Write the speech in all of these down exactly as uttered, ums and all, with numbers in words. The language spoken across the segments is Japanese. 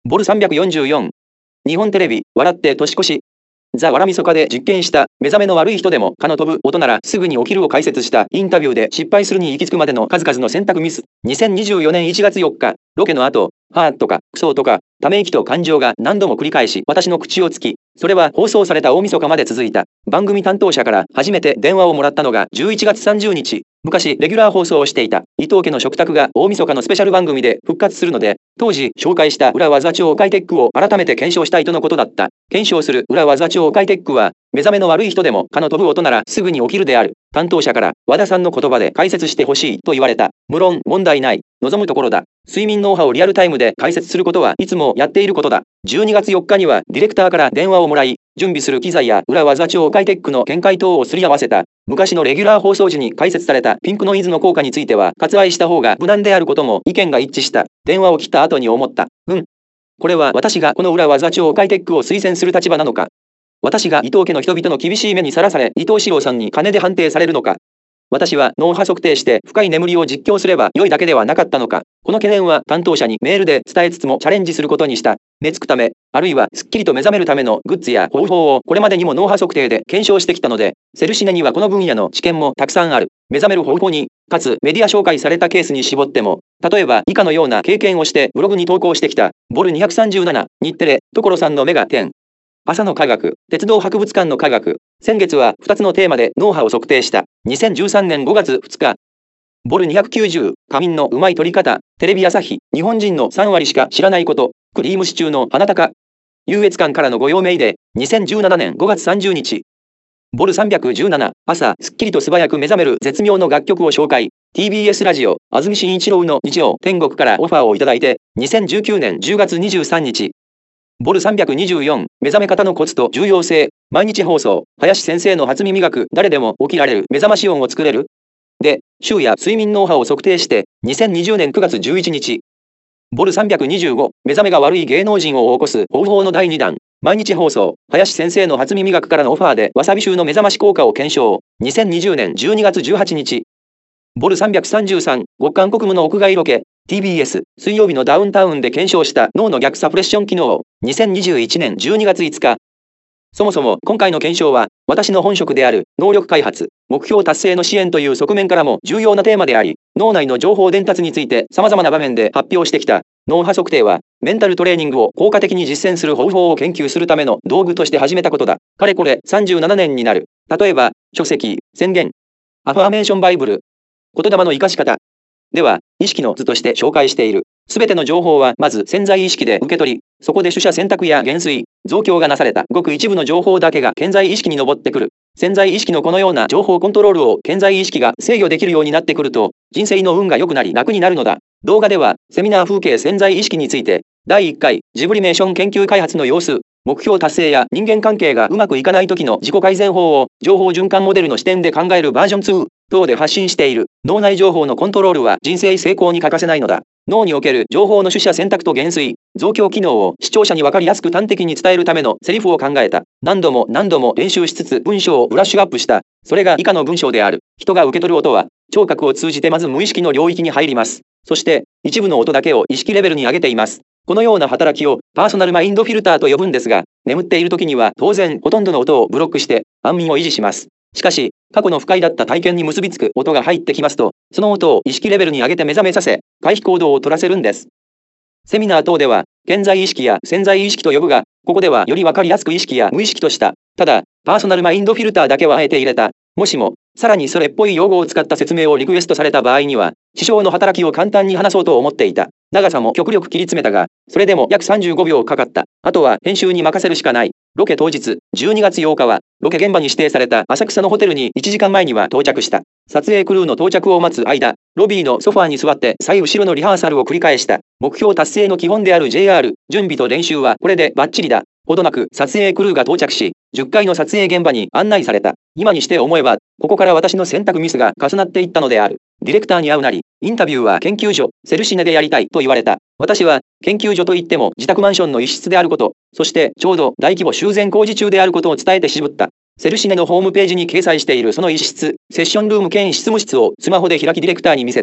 ボルさんびゃくよんじゅうよん。日本テレビ、笑って年越し。ザ・わらみそかで実験した目覚めの悪い人でも蚊の飛ぶ音ならすぐに起きるを解説したインタビューで失敗するに行き着くまでの数々の選択ミス。にせんにじゅうよねんいちがつよっか、ロケの後、はーとかクソとかため息と感情が何度も繰り返し私の口をつき、それは放送された大晦日まで続いた。番組担当者から初めて電話をもらったのがじゅういちがつさんじゅうにち。昔レギュラー放送をしていた伊藤家の食卓が大晦日のスペシャル番組で復活するので、当時紹介した裏技超快テックを改めて検証したいとのことだった。検証する裏技超快テックは、目覚めの悪い人でも蚊の飛ぶ音ならすぐに起きるである。担当者から和田さんの言葉で解説してほしいと言われた。無論問題ない。望むところだ。睡眠脳波をリアルタイムで解説することはいつもやっていることだ。じゅうにがつよっかにはディレクターから電話をもらい、準備する機材や裏技超快テックの見解等をすり合わせた。昔のレギュラー放送時に解説されたピンクノイズの効果については割愛した方が無難であることも意見が一致した。電話を切った後に思った。うん。これは私がこの裏技超快テックを推薦する立場なのか。私が伊藤家の人々の厳しい目にさらされ伊藤四郎さんに金で判定されるのか。私は脳波測定して深い眠りを実況すれば良いだけではなかったのか。この懸念は担当者にメールで伝えつつもチャレンジすることにした。寝つくため、あるいはすっきりと目覚めるためのグッズや方法をこれまでにも脳波測定で検証してきたので、セルシネにはこの分野の知見もたくさんある。目覚める方法に、かつメディア紹介されたケースに絞っても、例えば以下のような経験をしてブログに投稿してきた。ボルにひゃくさんじゅうなな、日テレ、所さんの目が点。朝の科学、鉄道博物館の科学。先月はふたつのテーマで脳波を測定した。にせんじゅうさんねんごがつふつか。ボルにひゃくきゅうじゅう、仮眠のうまい取り方。テレビ朝日、日本人のさんわりしか知らないこと。クリームシチューの鼻高。優越感からのご用命で、にせんじゅうななねんごがつさんじゅうにち。ボルさんびゃくじゅうなな、朝、すっきりと素早く目覚める絶妙の楽曲を紹介。ティービーエス ラジオ、安住紳一郎の日曜天国からオファーをいただいて、にせんじゅうきゅうねんじゅうがつにじゅうさんにち。ボルさんびゃくにじゅうよん、目覚め方のコツと重要性。毎日放送、林先生の初耳学。誰でも起きられる目覚まし音を作れるで、昼夜睡眠脳波を測定して、にせんにじゅうねんくがつじゅういちにち。ボルさんびゃくにじゅうご、目覚めが悪い芸能人を起こす方法のだいにだん。毎日放送、林先生の初耳学からのオファーでわさび臭の目覚まし効果を検証。にせんにじゅうねんじゅうにがつじゅうはちにち。ボルさんびゃくさんじゅうさん、極寒国務の屋外ロケ。ティービーエス、水曜日のダウンタウンで検証した脳の逆サプレッション機能。にせんにじゅういちねんじゅうにがついつか。そもそも今回の検証は私の本職である能力開発、目標達成の支援という側面からも重要なテーマであり、脳内の情報伝達について様々な場面で発表してきた。脳波測定はメンタルトレーニングを効果的に実践する方法を研究するための道具として始めたことだ。かれこれさんじゅうななねんになる。例えば、書籍、宣言、アファーメーションバイブル、言霊の生かし方では、意識の図として紹介している。すべての情報はまず潜在意識で受け取り、そこで取捨選択や減衰、増強がなされたごく一部の情報だけが顕在意識に上ってくる。潜在意識のこのような情報コントロールを顕在意識が制御できるようになってくると、人生の運が良くなり楽になるのだ。動画では、セミナー風景潜在意識について、だいいっかい、ジブリメーション研究開発の様子、目標達成や人間関係がうまくいかない時の自己改善法を情報循環モデルの視点で考えるバージョンツー等で発信している。脳内情報のコントロールは人生成功に欠かせないのだ。脳における情報の取捨選択と減衰、増強機能を視聴者に分かりやすく端的に伝えるためのセリフを考えた。何度も何度も練習しつつ文章をブラッシュアップした。それが以下の文章である。人が受け取る音は聴覚を通じてまず無意識の領域に入ります。そして一部の音だけを意識レベルに上げています。このような働きをパーソナルマインドフィルターと呼ぶんですが、眠っている時には当然ほとんどの音をブロックして安眠を維持します。しかし、過去の不快だった体験に結びつく音が入ってきますと、その音を意識レベルに上げて目覚めさせ、回避行動を取らせるんです。セミナー等では、顕在意識や潜在意識と呼ぶが、ここではより分かりやすく意識や無意識とした。ただ、パーソナルマインドフィルターだけはあえて入れた。もしも、さらにそれっぽい用語を使った説明をリクエストされた場合には、師匠の働きを簡単に話そうと思っていた。長さも極力切り詰めたが、それでも約さんじゅうごびょうかかった。あとは編集に任せるしかない。ロケ当日、じゅうにがつようかは、ロケ現場に指定された浅草のホテルにいちじかんまえには到着した。撮影クルーの到着を待つ間、ロビーのソファーに座って最後ろのリハーサルを繰り返した。目標達成の基本である ジェイアール、準備と練習はこれでバッチリだ。ほどなく撮影クルーが到着し、じゅっかいの撮影現場に案内された。今にして思えば、ここから私の選択ミスが重なっていったのである。ディレクターに会うなり、インタビューは研究所、セルシネでやりたいと言われた。私は、研究所といっても自宅マンションの一室であること、そしてちょうど大規模修繕工事中であることを伝えて渋った。セルシネのホームページに掲載しているその一室、セッションルーム兼執務室をスマホで開きディレクターに見せた。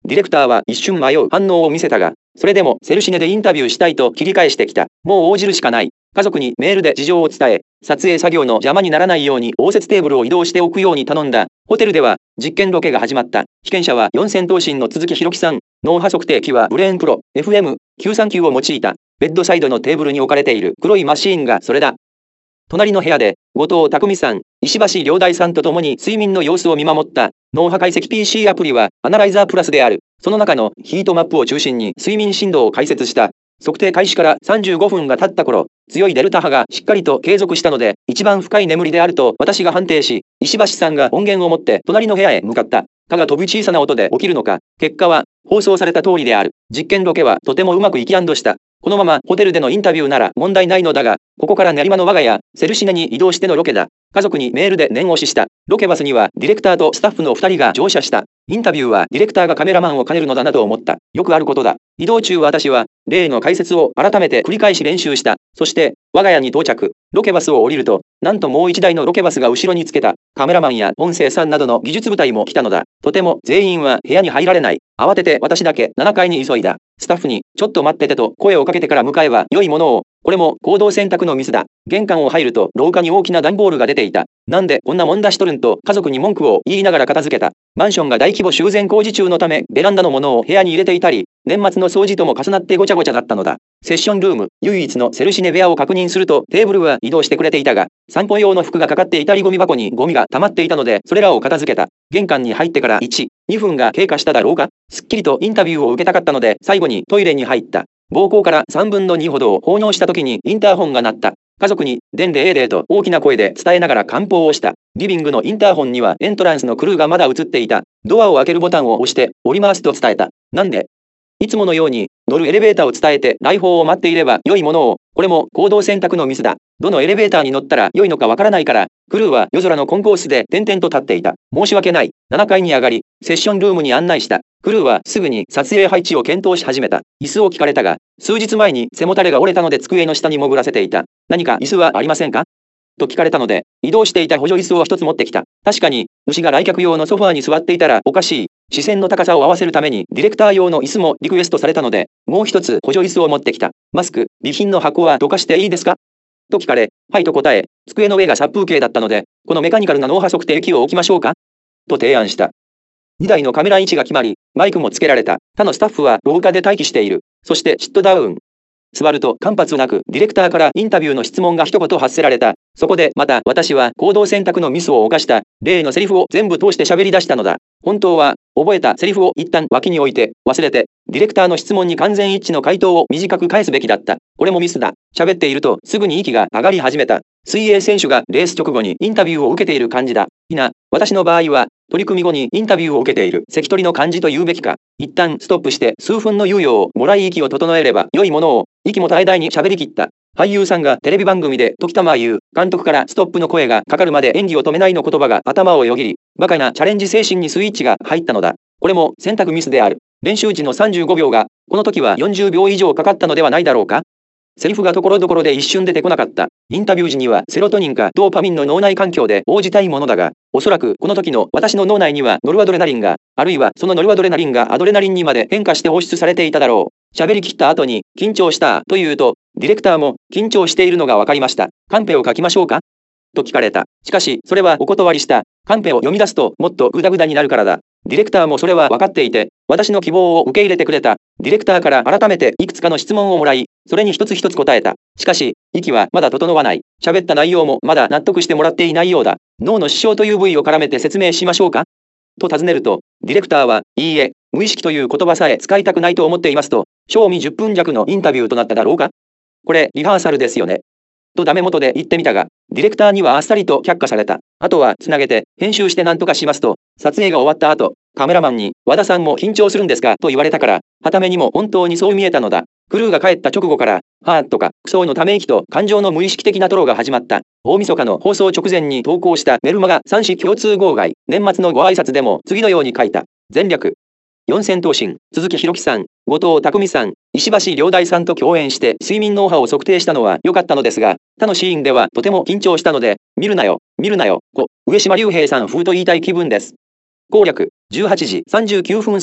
ディレクターは一瞬迷う反応を見せたが、それでもセルシネでインタビューしたいと切り返してきた。もう応じるしかない。家族にメールで事情を伝え、撮影作業の邪魔にならないように応接テーブルを移動しておくように頼んだ。ホテルでは実験ロケが始まった。被験者は四千頭身の鈴木弘樹さん。脳波測定器はブレーンプロ エフエムきゅうさんきゅう を用いた。ベッドサイドのテーブルに置かれている黒いマシーンがそれだ。隣の部屋で後藤匠さん、石橋良大さんと共に睡眠の様子を見守った脳波解析 ピーシー アプリはアナライザープラスである。その中のヒートマップを中心に睡眠振動を解説した。測定開始からさんじゅうごふんが経った頃、強いデルタ波がしっかりと継続したので、一番深い眠りであると私が判定し、石橋さんが音源を持って隣の部屋へ向かった。蚊が飛ぶ小さな音で起きるのか、結果は放送された通りである。実験ロケはとてもうまくいき&した。このままホテルでのインタビューなら問題ないのだが、ここから練馬の我が家、セルシネに移動してのロケだ。家族にメールで念押しした。ロケバスにはディレクターとスタッフのふたりが乗車した。インタビューはディレクターがカメラマンを兼ねるのだなと思った。よくあることだ。移動中私は例の解説を改めて繰り返し練習した。そして我が家に到着。ロケバスを降りると、なんともう一台のロケバスが後ろにつけた。カメラマンや音声さんなどの技術部隊も来たのだ。とても全員は部屋に入られない。慌てて私だけななかいに急いだ。スタッフにちょっと待っててと声をかけてから向かえば良いものを。これも行動選択のミスだ。玄関を入ると廊下に大きな段ボールが出ていた。なんでこんなもん出しとるんと家族に文句を言いながら片付けた。マンションが大規模修繕工事中のためベランダのものを部屋に入れていたり、年末の掃除とも重なってごちゃごちゃだったのだ。セッションルーム、唯一のセルシネ部屋を確認するとテーブルは移動してくれていたが、散歩用の服がかかっていたりゴミ箱にゴミが溜まっていたので、それらを片付けた。玄関に入ってからいち、にふんが経過しただろうか。すっきりとインタビューを受けたかったので、最後にトイレに入った。膀胱からさんぶんのにほどを放尿した時にインターホンが鳴った。家族に伝で エーデー と大きな声で伝えながら漢方をした。リビングのインターホンにはエントランスのクルーがまだ映っていた。ドアを開けるボタンを押して折り回すと伝えた。なんでいつものように乗るエレベーターを伝えて来訪を待っていれば良いものを。これも行動選択のミスだ。どのエレベーターに乗ったら良いのかわからないから、クルーは夜空のコンコースで点々と立っていた。申し訳ない。ななかいに上がり、セッションルームに案内した。クルーはすぐに撮影配置を検討し始めた。椅子を聞かれたが、数日前に背もたれが折れたので机の下に潜らせていた。何か椅子はありませんかと聞かれたので、移動していた補助椅子を一つ持ってきた。確かに、主が来客用のソファーに座っていたらおかしい。視線の高さを合わせるためにディレクター用の椅子もリクエストされたので、もう一つ補助椅子を持ってきた。マスク、備品の箱はどかしていいですかと聞かれ、はいと答え、机の上が殺風景だったので、このメカニカルな脳波測定器を置きましょうかと提案した。にだいのカメラ位置が決まり、マイクもつけられた。他のスタッフは廊下で待機している。そしてシットダウン。座ると間髪なくディレクターからインタビューの質問が一言発せられた。そこでまた私は行動選択のミスを犯した。例のセリフを全部通して喋り出したのだ。本当は覚えたセリフを一旦脇に置いて忘れてディレクターの質問に完全一致の回答を短く返すべきだった。これもミスだ。喋っているとすぐに息が上がり始めた。水泳選手がレース直後にインタビューを受けている感じだ。いな、私の場合は取り組み後にインタビューを受けている関取の感じと言うべきか。一旦ストップして数分の猶予をもらい息を整えれば良いものを。息も絶え絶えに喋り切った。俳優さんがテレビ番組で時たま言う監督からストップの声がかかるまで演技を止めないの言葉が頭をよぎり、バカなチャレンジ精神にスイッチが入ったのだ。これも選択ミスである。練習時のさんじゅうごびょうが、この時はよんじゅうびょう以上かかったのではないだろうか。セリフがところどころで一瞬出てこなかった。インタビュー時にはセロトニンかドーパミンの脳内環境で応じたいものだが、おそらくこの時の私の脳内にはノルアドレナリンが、あるいはそのノルアドレナリンがアドレナリンにまで変化して放出されていただろう。喋り切った後に緊張したというと、ディレクターも緊張しているのが分かりました。カンペを書きましょうかと聞かれた。しかしそれはお断りした。カンペを読み出すともっとグダグダになるからだ。ディレクターもそれは分かっていて、私の希望を受け入れてくれた。ディレクターから改めていくつかの質問をもらい、それに一つ一つ答えた。しかし、息はまだ整わない。喋った内容もまだ納得してもらっていないようだ。脳の視床という部位を絡めて説明しましょうかと尋ねると、ディレクターは、いいえ、無意識という言葉さえ使いたくないと思っていますと、賞味じゅっぷん弱のインタビューとなっただろうか。これ、リハーサルですよね。とダメ元で言ってみたが、ディレクターにはあっさりと却下された。あとはつなげて編集して何とかしますと、撮影が終わった後、カメラマンに和田さんも緊張するんですかと言われたから、はためにも本当にそう見えたのだ。クルーが帰った直後から、はぁとかクソのため息と感情の無意識的なトロが始まった。大晦日の放送直前に投稿したメルマガ三子共通号外、年末のご挨拶でも次のように書いた。前略。四千頭身、鈴木弘樹さん、後藤匠さん、石橋良大さんと共演して睡眠脳波を測定したのは良かったのですが、他のシーンではとても緊張したので、見るなよ、見るなよ、と上島竜兵さん風と言いたい気分です。攻略、じゅうはちじさんじゅうきゅうふん過ぎ、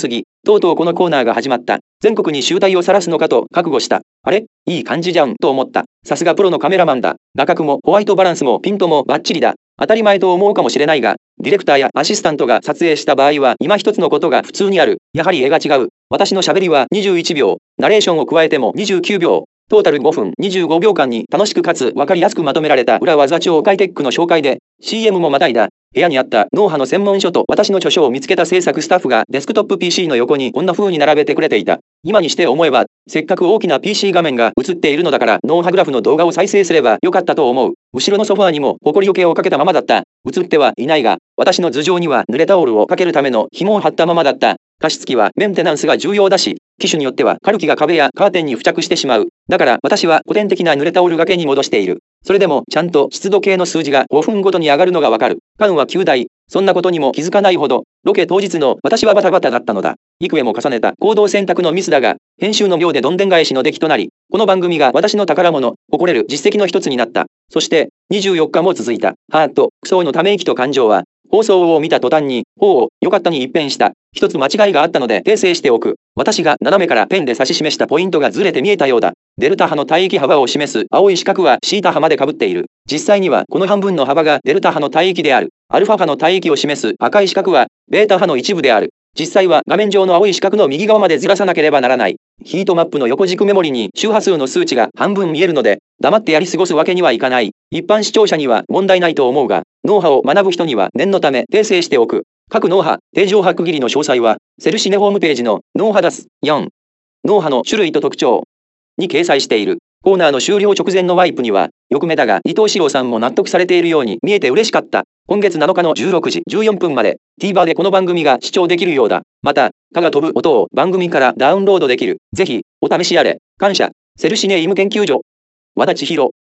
とうとうこのコーナーが始まった。全国に醜態を晒すのかと覚悟した。あれいい感じじゃんと思った。さすがプロのカメラマンだ。画角もホワイトバランスもピントもバッチリだ。当たり前と思うかもしれないが、ディレクターやアシスタントが撮影した場合は今一つのことが普通にある。やはり絵が違う。私の喋りはにじゅういちびょう、ナレーションを加えてもにじゅうきゅうびょう。トータルごふんにじゅうごびょうかんに楽しくかつ分かりやすくまとめられた裏技超快テックの紹介で シーエム もまたいだ。部屋にあった脳波の専門書と私の著書を見つけた制作スタッフがデスクトップ ピーシー の横にこんな風に並べてくれていた。今にして思えば、せっかく大きな ピーシー 画面が映っているのだから脳波グラフの動画を再生すればよかったと思う。後ろのソファーにも埃よけをかけたままだった。映ってはいないが、私の頭上には濡れタオルをかけるための紐を張ったままだった。加湿器はメンテナンスが重要だし、機種によってはカルキが壁やカーテンに付着してしまう。だから私は古典的な濡れタオルがけに戻している。それでもちゃんと湿度計の数字がごふんごとに上がるのがわかる。缶はきゅうだい。そんなことにも気づかないほど、ロケ当日の私はバタバタだったのだ。幾重も重ねた行動選択のミスだが、編集の秒でどんでん返しの出来となり、この番組が私の宝物、誇れる実績の一つになった。そして、にじゅうよっかも続いた。ハート、クソのため息と感情は、放送を見た途端に、ほう、よかったに一変した。一つ間違いがあったので訂正しておく。私が斜めからペンで指し示したポイントがずれて見えたようだ。デルタ波の帯域幅を示す青い四角はシータ波まで被っている。実際にはこの半分の幅がデルタ波の帯域である。アルファ波の帯域を示す赤い四角はベータ波の一部である。実際は画面上の青い四角の右側までずらさなければならない。ヒートマップの横軸メモリに周波数の数値が半分見えるので、黙ってやり過ごすわけにはいかない。一般視聴者には問題ないと思うが、脳波を学ぶ人には念のため訂正しておく。各脳波、定常波区切りの詳細は、セルシネホームページの脳波ダスよん、脳波の種類と特徴に掲載している。コーナーの終了直前のワイプには、よく目だが伊藤史郎さんも納得されているように見えて嬉しかった。今月なのかのじゅうろくじじゅうよんぷんまで TVer でこの番組が視聴できるようだ。また、蚊が飛ぶ音を番組からダウンロードできる。ぜひ、お試しあれ。感謝。セルシネイム研究所。和田千尋。